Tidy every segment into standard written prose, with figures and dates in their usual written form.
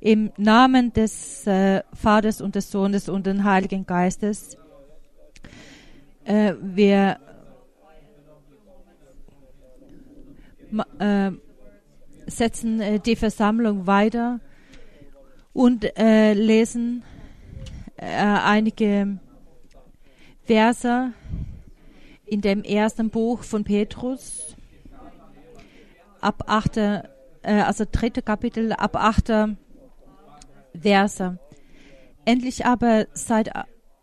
Im Namen des Vaters und des Sohnes und des Heiligen Geistes. Wir setzen die Versammlung weiter und lesen einige Verse in dem ersten Buch von Petrus, ab 8. Also 3. Kapitel, ab 8. Verse. Endlich aber seid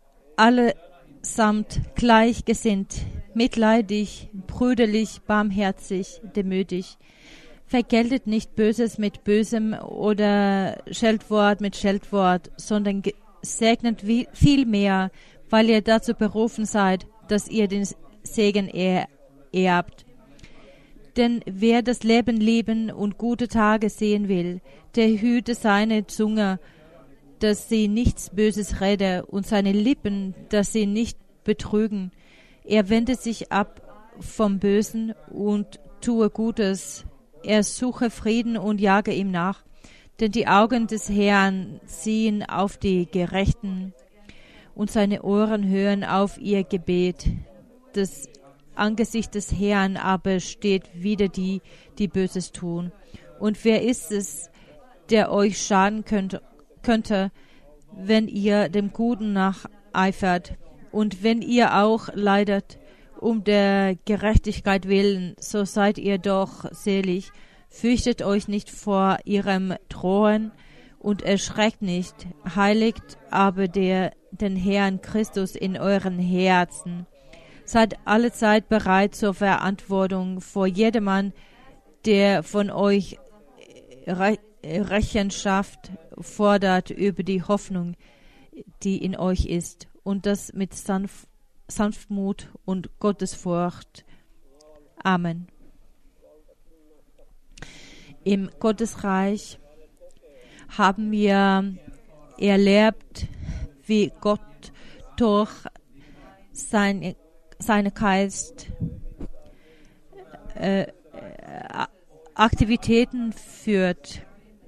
allesamt gleichgesinnt, mitleidig, brüderlich, barmherzig, demütig. Vergeltet nicht Böses mit Bösem oder Scheldwort mit Scheldwort, sondern segnet vielmehr, weil ihr dazu berufen seid, dass ihr den Segen erbt. Denn wer das Leben lieben und gute Tage sehen will, der hüte seine Zunge, dass sie nichts Böses rede, und seine Lippen, dass sie nicht betrügen. Er wende sich ab vom Bösen und tue Gutes. Er suche Frieden und jage ihm nach. Denn die Augen des Herrn ziehen auf die Gerechten, und seine Ohren hören auf ihr Gebet. Das Angesicht des Herrn aber steht wider die, die Böses tun. Und wer ist es, der euch schaden könnte, wenn ihr dem Guten nacheifert? Und wenn ihr auch leidet um der Gerechtigkeit willen, so seid ihr doch selig. Fürchtet euch nicht vor ihrem Drohen und erschreckt nicht. Heiligt aber den Herrn Christus in euren Herzen. Seid allezeit bereit zur Verantwortung vor jedermann, der von euch Rechenschaft fordert über die Hoffnung, die in euch ist, und das mit Sanftmut und Gottesfurcht. Amen. Im Gottesreich haben wir erlebt, wie Gott durch seine Geist Aktivitäten führt,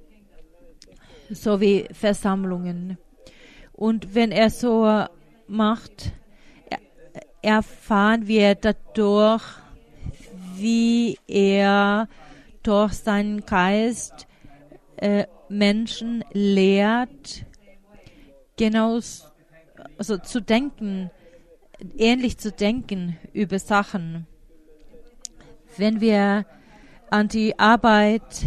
sowie Versammlungen. Und wenn er so macht, erfahren wir dadurch, wie er durch seinen Geist Menschen lehrt, genau also zu denken, ähnlich zu denken über Sachen. Wenn wir an die Arbeit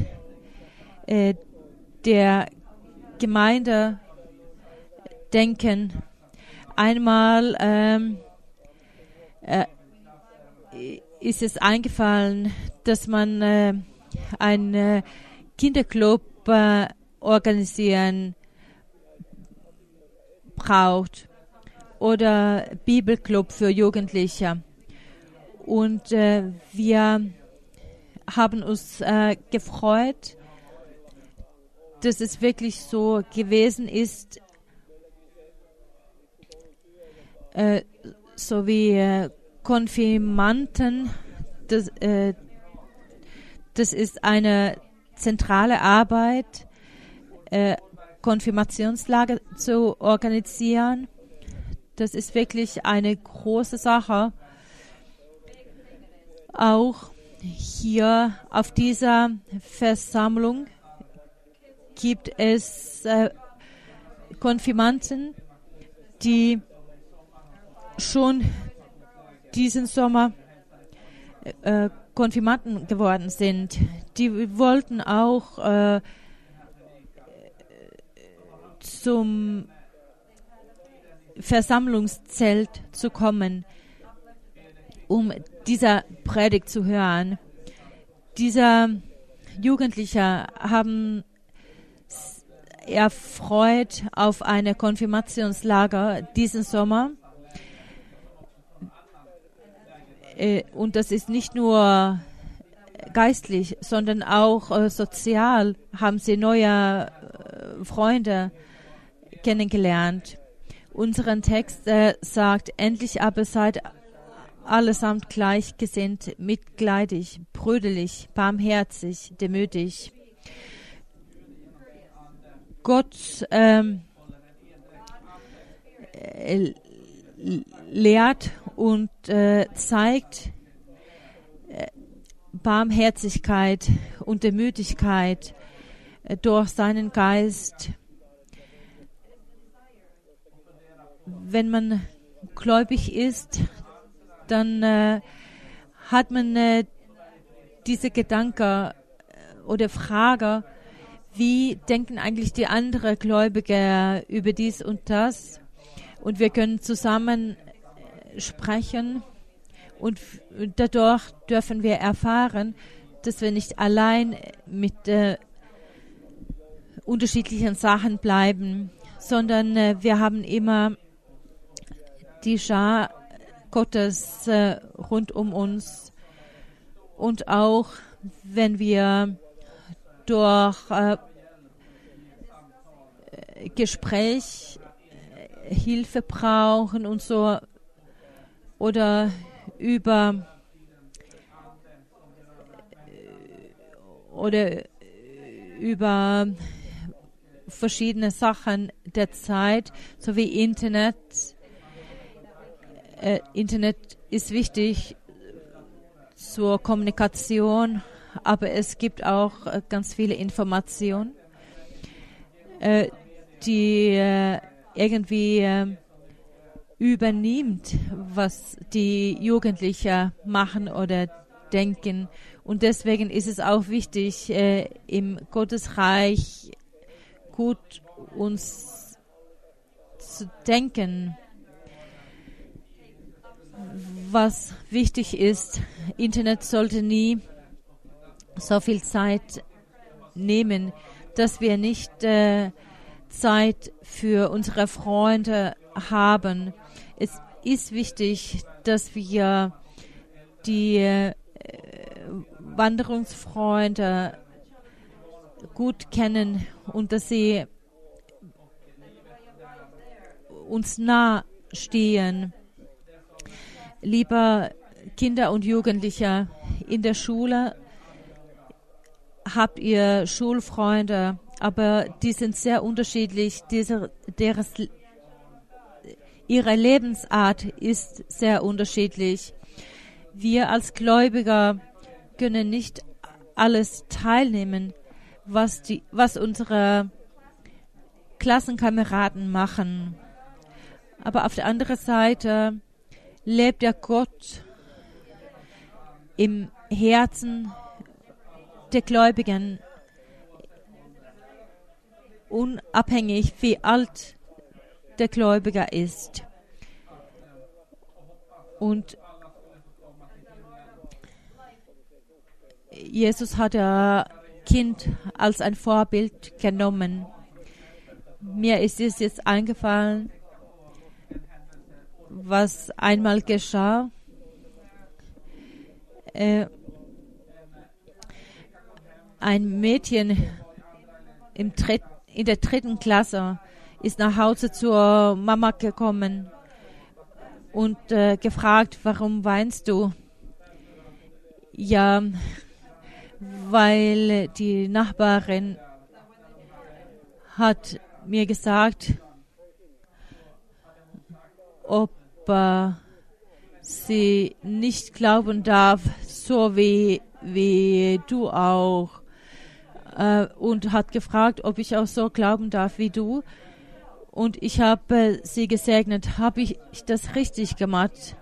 der Gemeinde denken, einmal ist es eingefallen, dass man einen Kinderclub organisieren braucht oder Bibelclub für Jugendliche. Und wir haben uns gefreut, dass es wirklich so gewesen ist, so wie Konfirmanden. Das ist eine zentrale Arbeit, Konfirmationslager zu organisieren. Das ist wirklich eine große Sache. Auch hier auf dieser Versammlung gibt es Konfirmanden, die schon diesen Sommer Konfirmanden geworden sind. Die wollten auch zum Versammlungszelt zu kommen, um dieser Predigt zu hören. Diese Jugendlichen haben erfreut auf eine Konfirmationslager diesen Sommer. Und das ist nicht nur geistlich, sondern auch sozial haben sie neue Freunde kennengelernt. Unseren Text sagt, endlich aber seid allesamt gleichgesinnt, mitleidig, brüderlich, barmherzig, demütig. Gott lehrt und zeigt Barmherzigkeit und Demütigkeit durch seinen Geist. Wenn man gläubig ist, dann hat man diese Gedanken oder Frage, wie denken eigentlich die anderen Gläubigen über dies und das? Und wir können zusammen sprechen und dadurch dürfen wir erfahren, dass wir nicht allein mit unterschiedlichen Sachen bleiben, sondern wir haben immer die Schar Gottes rund um uns. Und auch wenn wir durch Gespräch Hilfe brauchen und so oder über verschiedene Sachen der Zeit, so wie Internet. Internet ist wichtig zur Kommunikation, aber es gibt auch ganz viele Informationen, die irgendwie übernimmt, was die Jugendlichen machen oder denken. Und deswegen ist es auch wichtig, im Gottesreich gut uns zu denken. Was wichtig ist, Internet sollte nie so viel Zeit nehmen, dass wir nicht Zeit für unsere Freunde haben. Es ist wichtig, dass wir die Wanderungsfreunde gut kennen und dass sie uns nah stehen. Lieber Kinder und Jugendliche, in der Schule habt ihr Schulfreunde, aber die sind sehr unterschiedlich. Ihre Lebensart ist sehr unterschiedlich. Wir als Gläubiger können nicht alles teilnehmen, was unsere Klassenkameraden machen. Aber auf der anderen Seite lebt der Gott im Herzen der Gläubigen, unabhängig wie alt der Gläubiger ist. Und Jesus hat das Kind als ein Vorbild genommen. Mir ist es jetzt eingefallen, was einmal geschah. Ein Mädchen in der 3. Klasse ist nach Hause zur Mama gekommen und gefragt, warum weinst du? Ja, weil die Nachbarin hat mir gesagt, ob sie nicht glauben darf, so wie du auch. Und hat gefragt, ob ich auch so glauben darf wie du. Und ich habe sie gesegnet. Habe ich das richtig gemacht?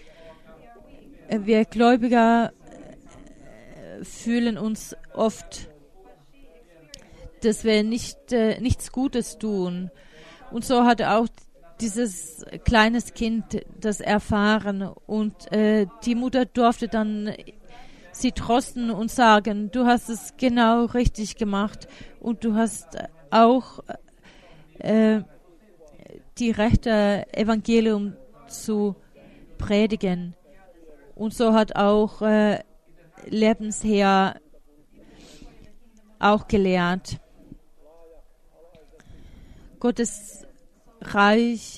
Wir Gläubiger fühlen uns oft, dass wir nichts Gutes tun. Und so hat auch dieses kleines Kind das erfahren. Und die Mutter durfte dann sie trösten und sagen, du hast es genau richtig gemacht und du hast auch die rechte Evangelium zu predigen. Und so hat auch Lebensherr auch gelehrt. Gottes Reich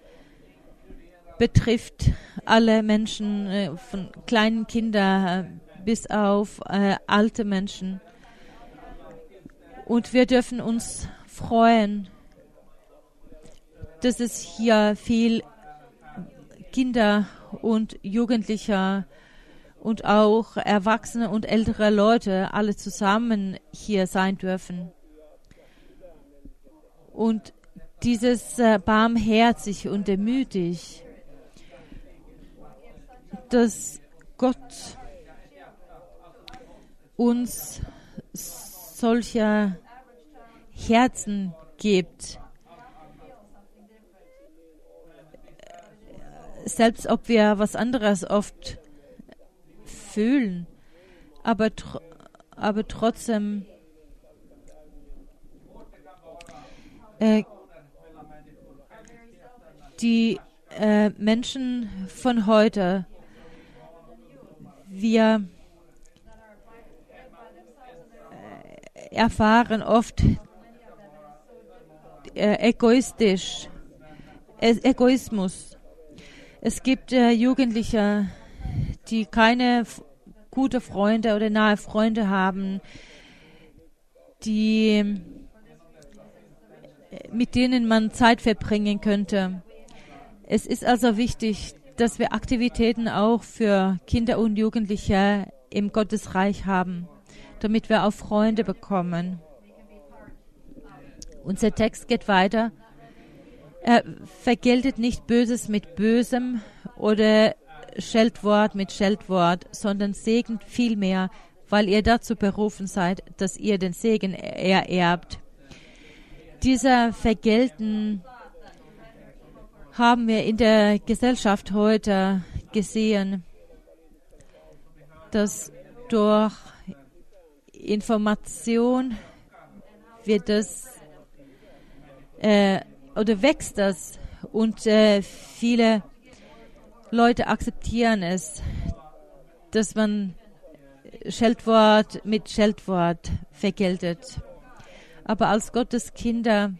betrifft alle Menschen, von kleinen Kindern bis auf alte Menschen. Und wir dürfen uns freuen, dass es hier viel Kinder und Jugendliche und auch erwachsene und ältere Leute alle zusammen hier sein dürfen. Und dieses barmherzig und demütig, dass Gott uns solche Herzen gibt, selbst ob wir was anderes oft fühlen, aber trotzdem die Menschen von heute, wir erfahren oft Egoismus. Es gibt Jugendliche, die keine gute Freunde oder nahe Freunde haben, mit denen man Zeit verbringen könnte. Es ist also wichtig, dass wir Aktivitäten auch für Kinder und Jugendliche im Gottesreich haben, damit wir auch Freunde bekommen. Unser Text geht weiter. Vergeltet nicht Böses mit Bösem oder Scheltwort mit Scheltwort, sondern segnet vielmehr, weil ihr dazu berufen seid, dass ihr den Segen ererbt. Dieser Vergelten haben wir in der Gesellschaft heute gesehen, dass durch Information wird das oder wächst das und viele Leute akzeptieren es, dass man Scheltwort mit Scheltwort vergeltet. Aber als Gottes Kinder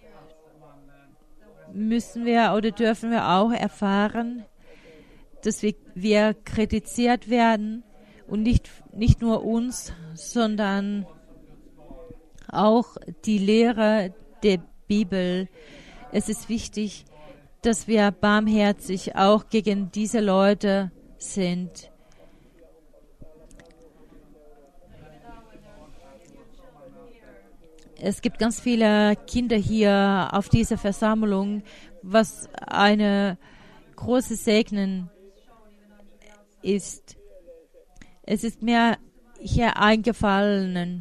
müssen wir oder dürfen wir auch erfahren, dass wir kritisiert werden und nicht nur uns, sondern auch die Lehre der Bibel. Es ist wichtig, dass wir barmherzig auch gegen diese Leute sind. Es gibt ganz viele Kinder hier auf dieser Versammlung, was eine große Segen ist. Es ist mir hier eingefallen,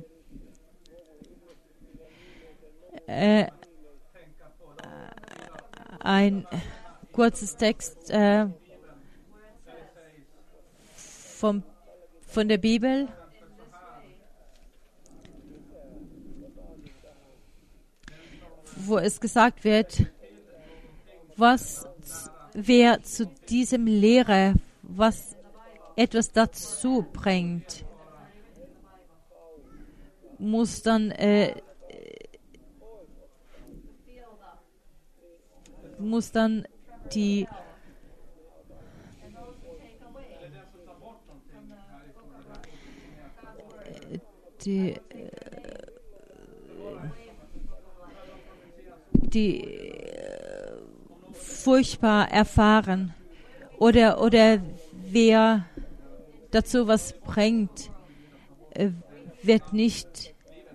ein kurzes Text von der Bibel. Wo es gesagt wird, wer zu diesem Lehre, was etwas dazu bringt, muss dann die furchtbar erfahren oder wer dazu was bringt, wird nicht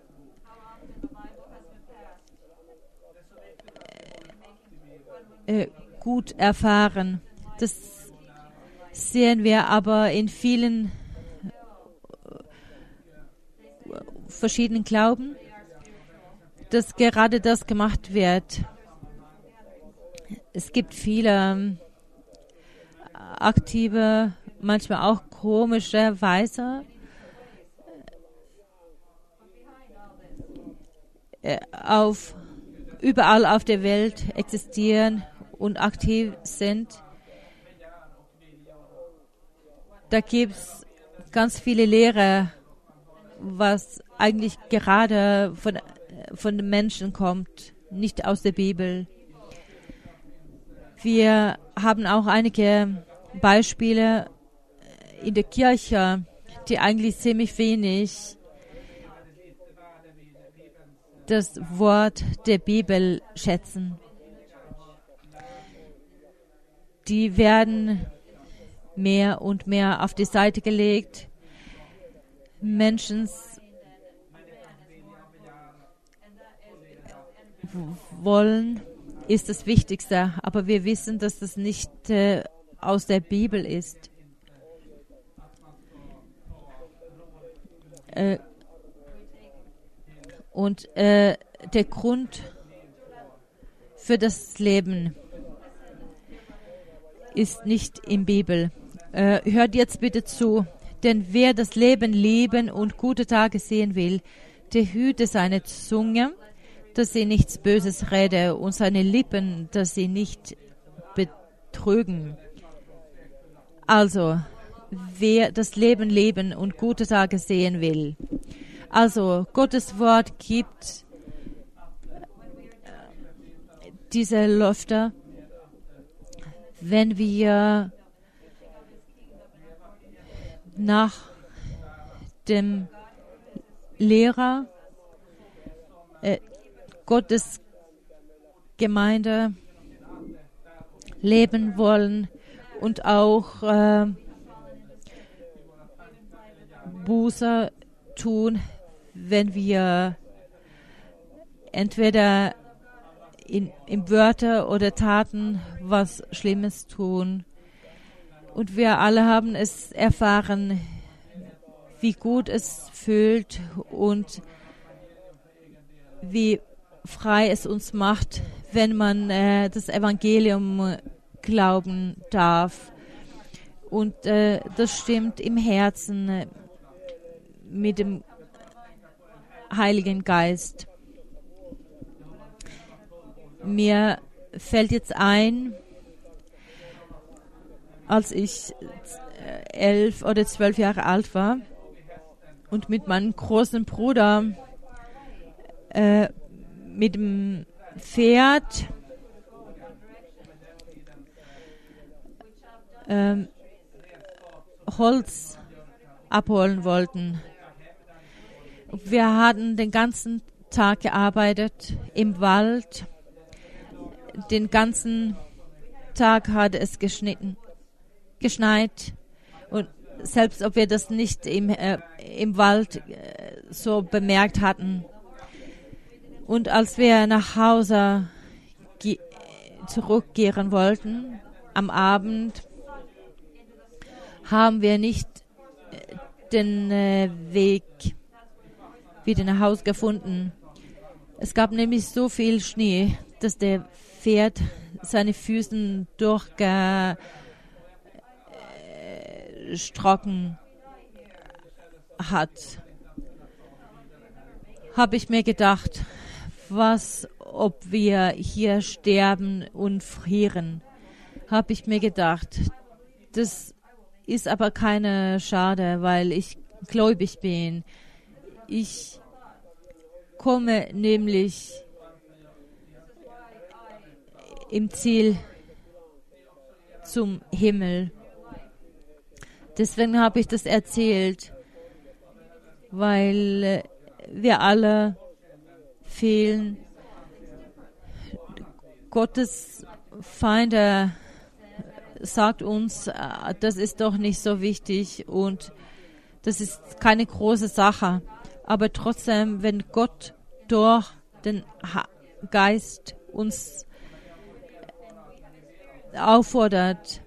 gut erfahren. Das sehen wir aber in vielen verschiedenen Glauben, dass gerade das gemacht wird. Es gibt viele aktive, manchmal auch komische Weise, überall auf der Welt existieren und aktiv sind. Da gibt es ganz viele Lehrer, was eigentlich gerade von den Menschen kommt, nicht aus der Bibel. Wir haben auch einige Beispiele in der Kirche, die eigentlich ziemlich wenig das Wort der Bibel schätzen. Die werden mehr und mehr auf die Seite gelegt. Menschen wollen ist das Wichtigste, aber wir wissen, dass das nicht aus der Bibel ist. Und der Grund für das Leben ist nicht in Bibel. Hört jetzt bitte zu, denn wer das Leben lieben und gute Tage sehen will, der hüte seine Zunge, dass sie nichts Böses rede, und seine Lippen, dass sie nicht betrügen. Also, wer das Leben leben und gute Tage sehen will. Also, Gottes Wort gibt diese Lüfter, wenn wir nach dem Lehrer Gottes Gemeinde leben wollen und auch Buße tun, wenn wir entweder in Wörter oder Taten was Schlimmes tun. Und wir alle haben es erfahren, wie gut es fühlt und wie frei es uns macht, wenn man das Evangelium glauben darf. Und das stimmt im Herzen mit dem Heiligen Geist. Mir fällt jetzt ein, als ich 11 oder 12 Jahre alt war und mit meinem großen Bruder mit dem Pferd Holz abholen wollten. Wir hatten den ganzen Tag gearbeitet im Wald. Den ganzen Tag hat es geschneit. Und selbst ob wir das nicht im Wald so bemerkt hatten. Und als wir nach Hause zurückkehren wollten, am Abend, haben wir nicht den Weg wieder nach Hause gefunden. Es gab nämlich so viel Schnee, dass der Pferd seine Füße durchgestrocken hat. Habe ich mir gedacht, was, ob wir hier sterben und frieren. Habe ich mir gedacht, das ist aber keine Schade, weil ich gläubig bin. Ich komme nämlich im Ziel zum Himmel. Deswegen habe ich das erzählt, weil wir alle fehlen. Gottes Feinde sagt uns, das ist doch nicht so wichtig und das ist keine große Sache. Aber trotzdem, wenn Gott durch den Geist uns auffordert,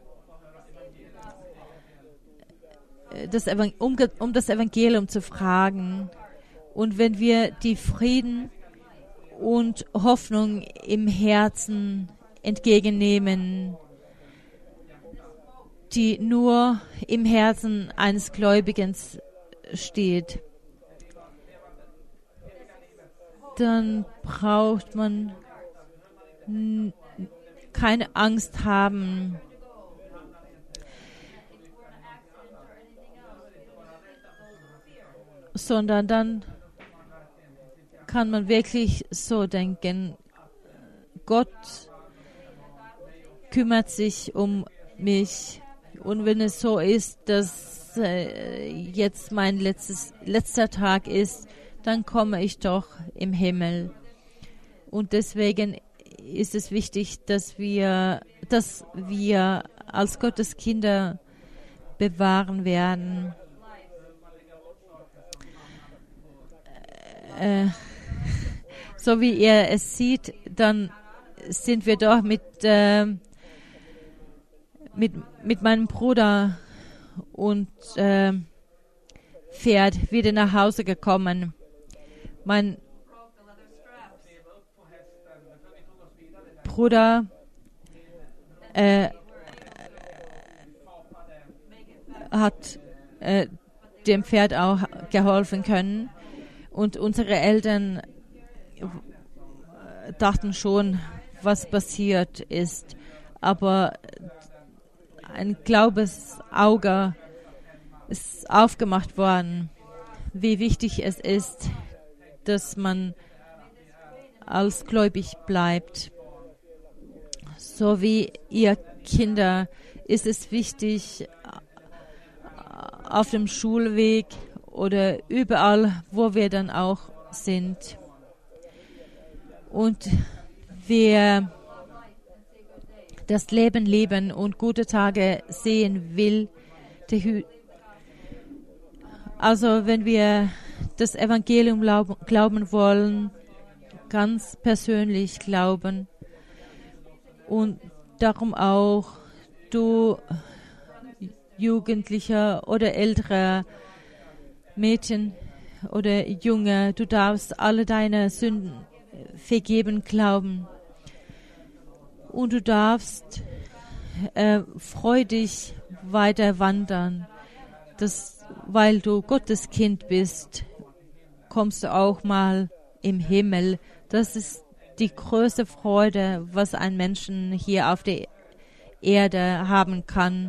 um das Evangelium zu fragen, und wenn wir die Frieden und Hoffnung im Herzen entgegennehmen, die nur im Herzen eines Gläubigen steht, dann braucht man keine Angst haben, sondern dann kann man wirklich so denken, Gott kümmert sich um mich. Und wenn es so ist, dass jetzt mein letzter Tag ist, dann komme ich doch im Himmel. Und deswegen ist es wichtig, dass wir als Gottes Kinder bewahren werden. So wie er es sieht, dann sind wir doch mit meinem Bruder und Pferd wieder nach Hause gekommen. Mein Bruder hat dem Pferd auch geholfen können und unsere Eltern dachten schon, was passiert ist, aber ein Glaubensauge ist aufgemacht worden, wie wichtig es ist, dass man als gläubig bleibt. So wie ihr Kinder ist es wichtig, auf dem Schulweg oder überall, wo wir dann auch sind. Und wer das Leben leben und gute Tage sehen will, also wenn wir das Evangelium glauben wollen, ganz persönlich glauben und darum auch du Jugendlicher oder älterer Mädchen oder Junge, du darfst alle deine Sünden vergeben glauben und du darfst freudig weiter wandern. Weil du Gottes Kind bist, kommst du auch mal im Himmel. Das ist die größte Freude, was ein Menschen hier auf der Erde haben kann.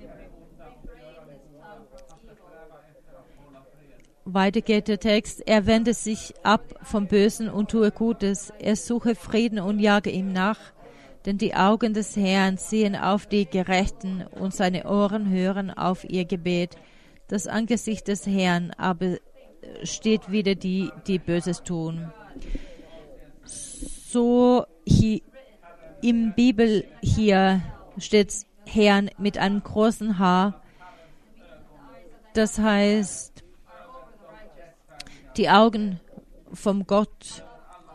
Weiter geht der Text. Er wende sich ab vom Bösen und tue Gutes. Er suche Frieden und jage ihm nach. Denn die Augen des Herrn sehen auf die Gerechten und seine Ohren hören auf ihr Gebet. Das Angesicht des Herrn aber steht wider die, die Böses tun. So im Bibel hier steht Herrn mit einem großen H. Das heißt, die Augen vom Gott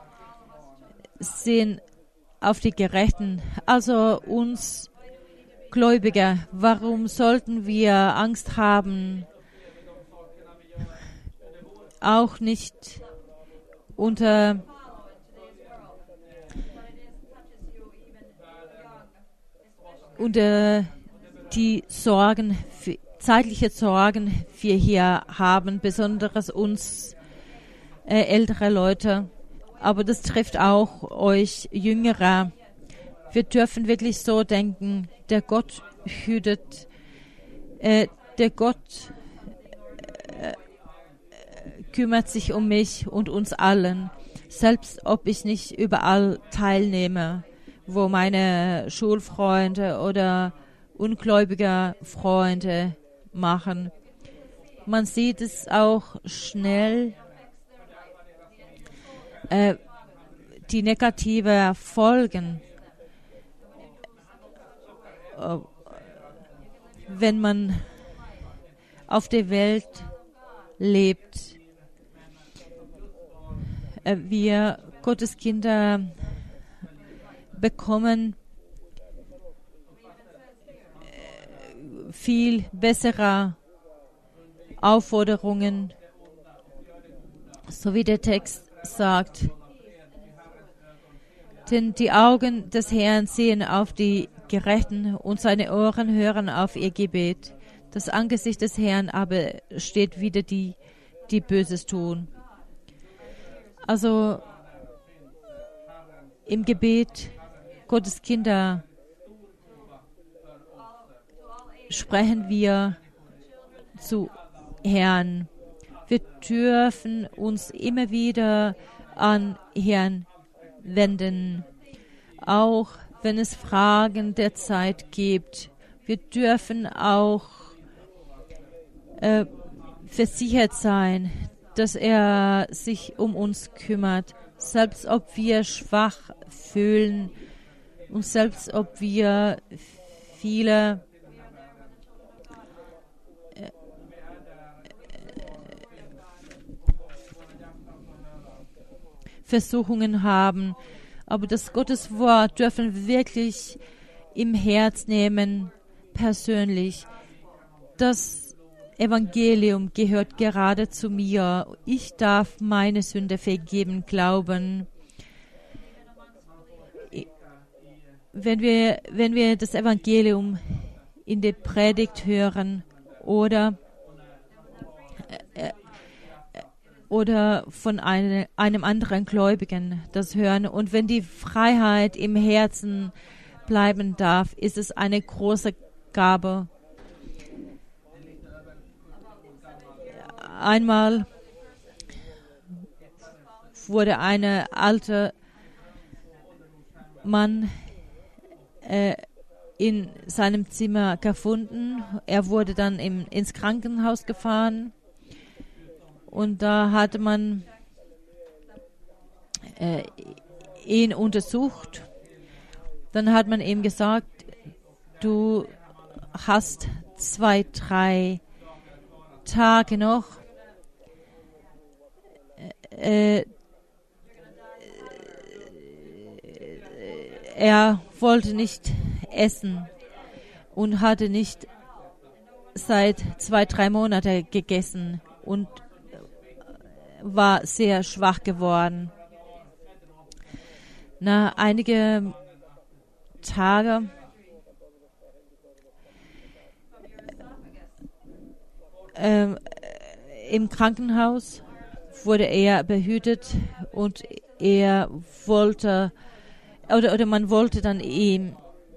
sehen auf die Gerechten, also uns Gläubiger. Warum sollten wir Angst haben? Auch nicht unter die Sorgen, zeitliche Sorgen wir hier haben, besonders uns ältere Leute. Aber das trifft auch euch Jüngere. Wir dürfen wirklich so denken, der Gott hütet, der Gott kümmert sich um mich und uns allen, selbst ob ich nicht überall teilnehme, wo meine Schulfreunde oder ungläubige Freunde machen. Man sieht es auch schnell, die negative Folgen, wenn man auf der Welt lebt. Wir Gottes Kinder bekommen viel bessere Aufforderungen, so wie der Text sagt. Denn die Augen des Herrn sehen auf die Gerechten und seine Ohren hören auf ihr Gebet. Das Angesicht des Herrn aber steht wider die, die Böses tun. Also im Gebet Gottes Kinder sprechen wir zu Herrn. Wir dürfen uns immer wieder an Herrn wenden, auch wenn es Fragen der Zeit gibt. Wir dürfen auch versichert sein, dass er sich um uns kümmert, selbst ob wir schwach fühlen und selbst ob wir viele Versuchungen haben. Aber das Gottes Wort dürfen wir wirklich im Herz nehmen, persönlich. Das Evangelium gehört gerade zu mir. Ich darf meine Sünde vergeben, glauben. Wenn wir das Evangelium in der Predigt hören oder von einem anderen Gläubigen das hören. Und wenn die Freiheit im Herzen bleiben darf, ist es eine große Gabe. Einmal wurde ein alter Mann in seinem Zimmer gefunden. Er wurde dann ins Krankenhaus gefahren. Und da hatte man ihn untersucht. Dann hat man ihm gesagt, du hast 2-3 Tage noch. Er wollte nicht essen und hatte nicht seit 2-3 Monaten gegessen und war sehr schwach geworden. Nach einigen Tagen im Krankenhaus wurde er behütet und er wollte oder man wollte dann ihn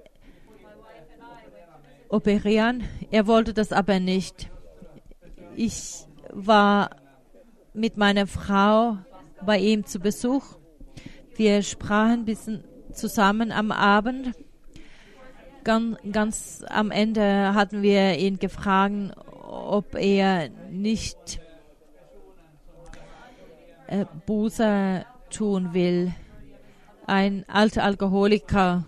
operieren. Er wollte das aber nicht. Ich war mit meiner Frau bei ihm zu Besuch. Wir sprachen ein bisschen zusammen am Abend. Ganz am Ende hatten wir ihn gefragt, ob er nicht Buße tun will. Ein alter Alkoholiker.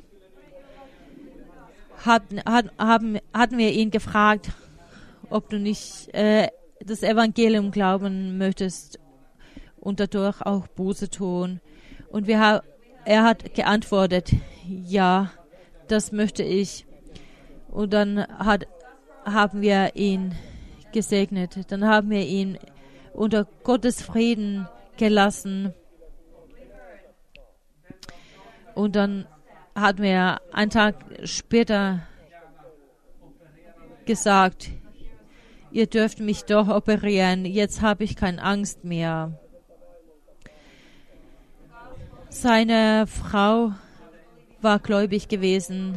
Hatten wir ihn gefragt, ob du nicht das Evangelium glauben möchtest und dadurch auch Buße tun. Und er hat geantwortet, ja, das möchte ich. Und dann haben wir ihn gesegnet. Dann haben wir ihn unter Gottes Frieden gelassen. Und dann hat mir einen Tag später gesagt, ihr dürft mich doch operieren, jetzt habe ich keine Angst mehr. Seine Frau war gläubig gewesen,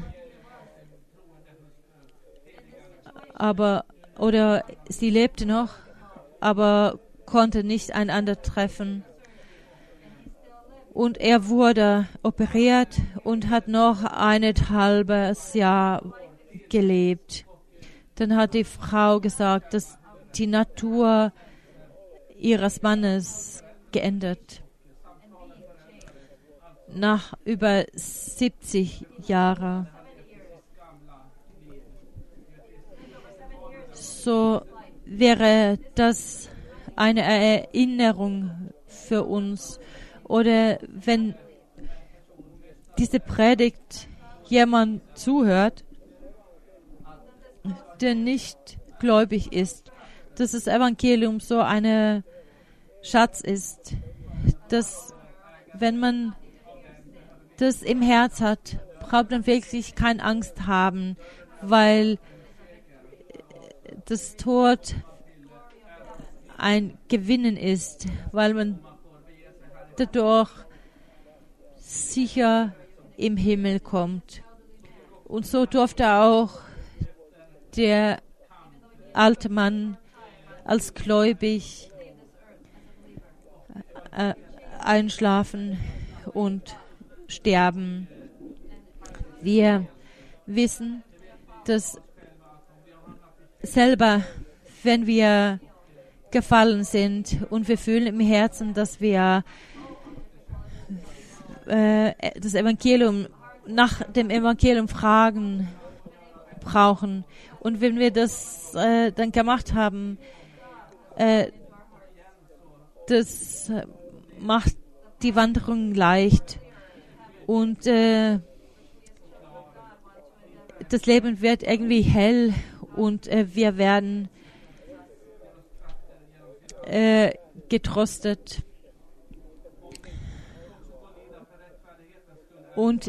oder sie lebte noch, aber konnte nicht einander treffen. Und er wurde operiert und hat noch 1,5 Jahr gelebt. Dann hat die Frau gesagt, dass die Natur ihres Mannes geändert. Nach über 70 Jahren. So wäre das eine Erinnerung für uns. Oder wenn diese Predigt jemand zuhört, der nicht gläubig ist, dass das Evangelium so ein Schatz ist, dass wenn man das im Herz hat, braucht man wirklich keine Angst haben, weil das Tod ein Gewinnen ist, weil man dadurch sicher im Himmel kommt. Und so durfte auch der alte Mann als gläubig einschlafen und sterben. Wir wissen, dass selber, wenn wir gefallen sind und wir fühlen im Herzen, dass wir das Evangelium, nach dem Evangelium fragen brauchen. Und wenn wir das dann gemacht haben, das macht die Wanderung leicht und das Leben wird irgendwie hell und wir werden getröstet. Und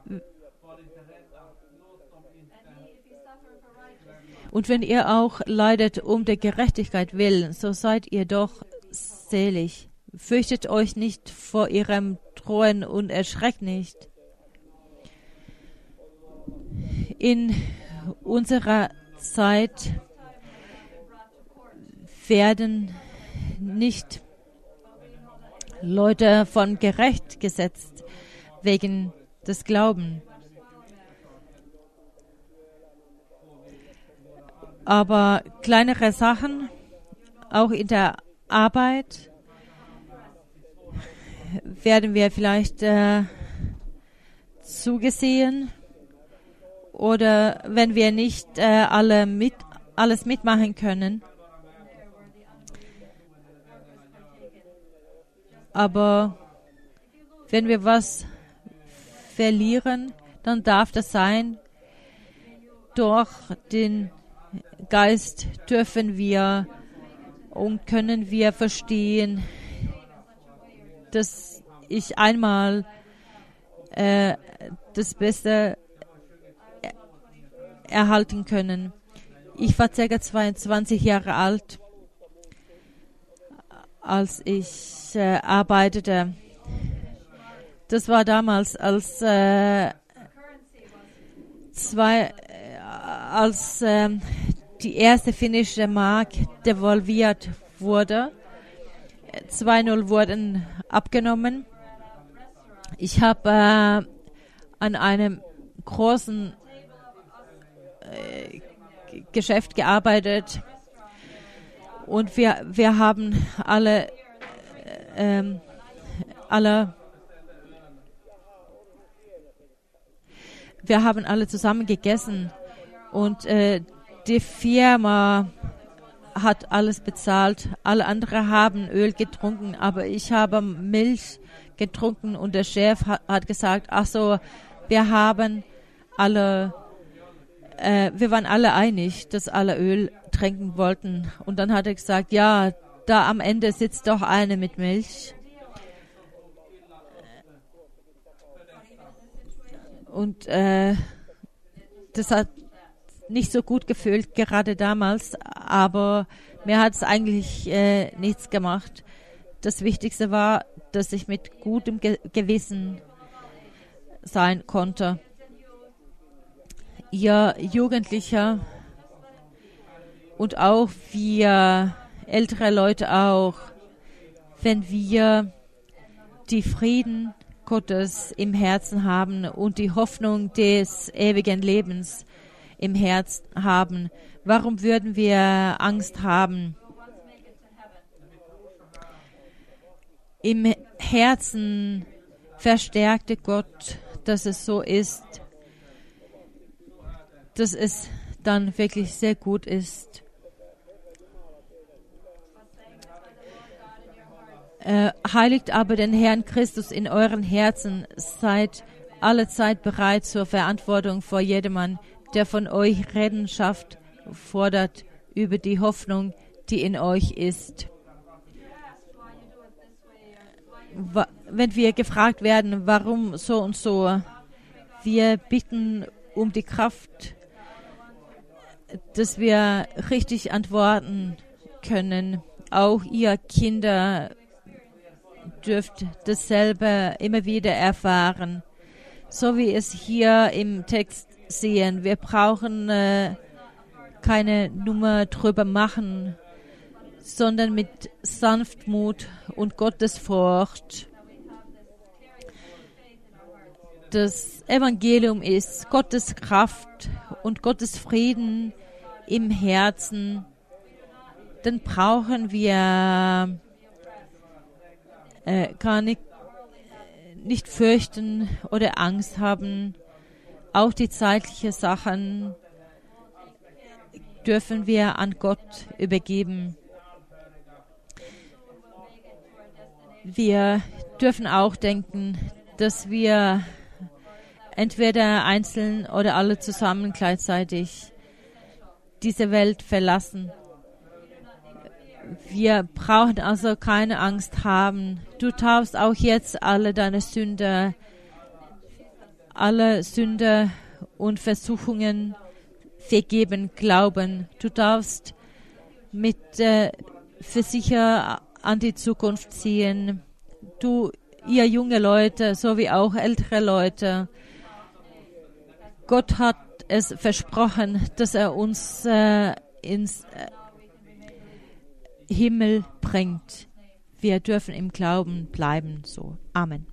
wenn ihr auch leidet um der Gerechtigkeit willen, so seid ihr doch selig. Fürchtet euch nicht vor ihrem Drohen und erschreckt nicht. In unserer Zeit werden nicht Leute von gerecht gesetzt wegen des Glaubens. Aber kleinere Sachen, auch in der Arbeit, werden wir vielleicht zugesehen. Oder wenn wir nicht alles mitmachen können. Aber wenn wir was verlieren, dann darf das sein. Durch den Geist dürfen wir und können wir verstehen, dass ich einmal das Beste erhalten können. Ich war ca. 22 Jahre alt, als ich arbeitete. Das war damals, als die erste finnische Mark devalviert wurde. 2,0 wurden abgenommen. Ich habe an einem großen Geschäft gearbeitet und wir haben alle zusammen gegessen und die Firma hat alles bezahlt. Alle anderen haben Öl getrunken, aber ich habe Milch getrunken und der Chef hat gesagt, ach so, wir waren alle einig, dass alle Öl trinken wollten. Und dann hat er gesagt, ja, da am Ende sitzt doch eine mit Milch. Und das hat nicht so gut gefühlt, gerade damals, aber mir hat es eigentlich nichts gemacht. Das Wichtigste war, dass ich mit gutem Gewissen sein konnte. Ihr Jugendlicher und auch wir ältere Leute auch, wenn wir die Frieden Gottes im Herzen haben und die Hoffnung des ewigen Lebens im Herzen haben, warum würden wir Angst haben? Im Herzen verstärkte Gott, dass es so ist, dass es dann wirklich sehr gut ist. Heiligt aber den Herrn Christus in euren Herzen, seid alle Zeit bereit zur Verantwortung vor jedermann, der von euch Rechenschaft fordert über die Hoffnung, die in euch ist. Wenn wir gefragt werden, warum so und so, wir bitten um die Kraft, dass wir richtig antworten können. Auch ihr Kinder dürft dasselbe immer wieder erfahren. So wie es hier im Text sehen. Wir brauchen keine Nummer drüber machen, sondern mit Sanftmut und Gottesfurcht. Das Evangelium ist Gottes Kraft und Gottes Frieden im Herzen dann brauchen wir gar nicht fürchten oder Angst haben. Auch die zeitlichen Sachen dürfen wir an Gott übergeben. Wir dürfen auch denken, dass wir entweder einzeln oder alle zusammen gleichzeitig diese Welt verlassen. Wir brauchen also keine Angst haben. Du taufst auch jetzt alle deine Sünder, alle Sünder und Versuchungen vergeben, glauben. Du darfst mit Versicher an die Zukunft ziehen. Ihr junge Leute, sowie auch ältere Leute. Gott hat es versprochen, dass er uns ins Himmel bringt. Wir dürfen im Glauben bleiben. So. Amen.